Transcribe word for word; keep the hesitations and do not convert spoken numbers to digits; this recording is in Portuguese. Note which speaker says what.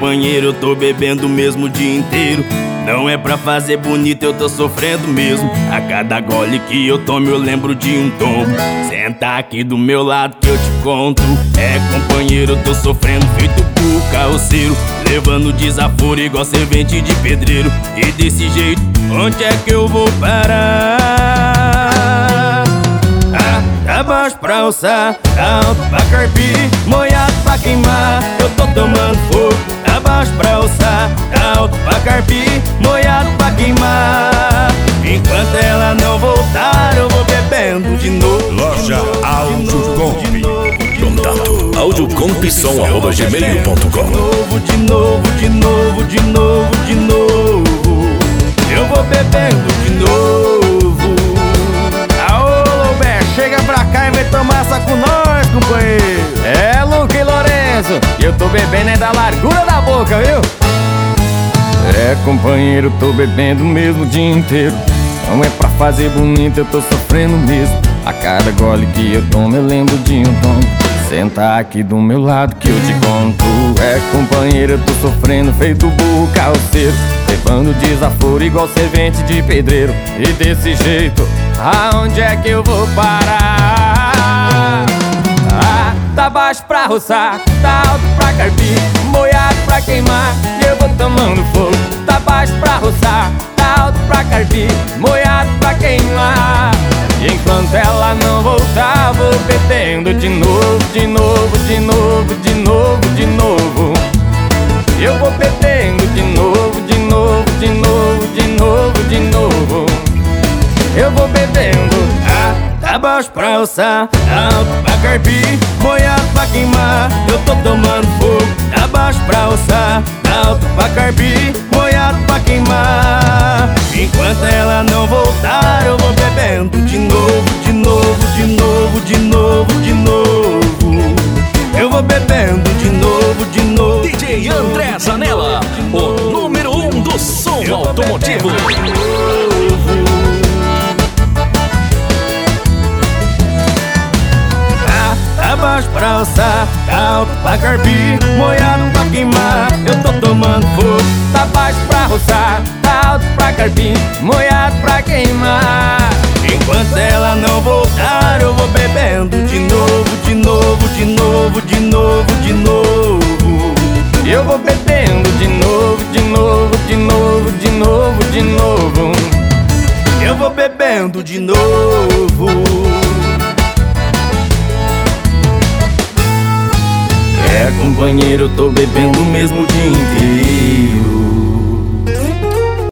Speaker 1: companheiro, eu tô bebendo mesmo o dia inteiro. Não é pra fazer bonito, eu tô sofrendo mesmo. A cada gole que eu tomo eu lembro de um tombo. Senta aqui do meu lado que eu te conto. É companheiro, eu tô sofrendo feito burro carroceiro, levando desaforo igual servente de pedreiro. E desse jeito, onde é que eu vou parar? Ah, tá baixo pra alçar, tá alto pra carpir, molhado pra queimar, eu tô tomando fogo. Tá baixo pra alçar, tá alto pra carpir, molhado pra queimar. Enquanto ela não voltar, eu vou bebendo de novo.
Speaker 2: Loja Audiocomp. Contato audiocompsom arroba gmail ponto com.
Speaker 1: De novo, de novo, de novo, de novo, de novo. Eu vou bebendo de novo.
Speaker 3: Aô, Loubert, chega pra cá e vem tomar essa com nós, companheiro. É, Luque e Lourenço, e eu tô bebendo é da largura da boca, viu? É, companheiro, tô bebendo mesmo o dia inteiro. Não é pra fazer bonito, eu tô sofrendo mesmo. A cada gole que eu tomo eu lembro de um tom. Senta aqui do meu lado que eu te conto. É, companheiro, eu tô sofrendo feito burro carroceiro, levando desaforo igual servente de pedreiro. E desse jeito, aonde é que eu vou parar? Ah, tá baixo pra roçar, tá alto pra carpir, molhado pra queimar, e eu vou tomando fogo. Tá baixo pra roçar, tá alto pra carpir, molhado pra queimar. E enquanto ela não voltar, vou bebendo de novo, de novo, de novo, de novo, de novo. Eu vou bebendo de novo, de novo, de novo, de novo, de novo. Eu vou bebendo.
Speaker 1: Ah, tá baixo pra alçar, tá alto pra carpir, molhado pra queimar, eu tô tomando fogo. Tá baixo pra alçar, tá alto pra carpir, molhado pra queimar. Enquanto ela não voltar, eu vou bebendo de novo, de novo, de novo, de novo, de novo. Eu vou bebendo de novo, de novo.
Speaker 2: D J André Zanella, o número um do som automotivo.
Speaker 1: Tá baixo pra alçar, tá alto pra carpir, molhado pra queimar, eu tô tomando fogo.
Speaker 3: Tá baixo pra roçar, tá alto pra carpir, molhado pra queimar.
Speaker 1: Enquanto ela não voltar, eu vou bebendo de novo, de novo, de novo, de novo, de novo.
Speaker 3: Eu vou bebendo de novo, de novo, de novo, de novo, de novo.
Speaker 1: Eu vou bebendo de novo. É, companheiro, eu tô bebendo mesmo o dia inteiro.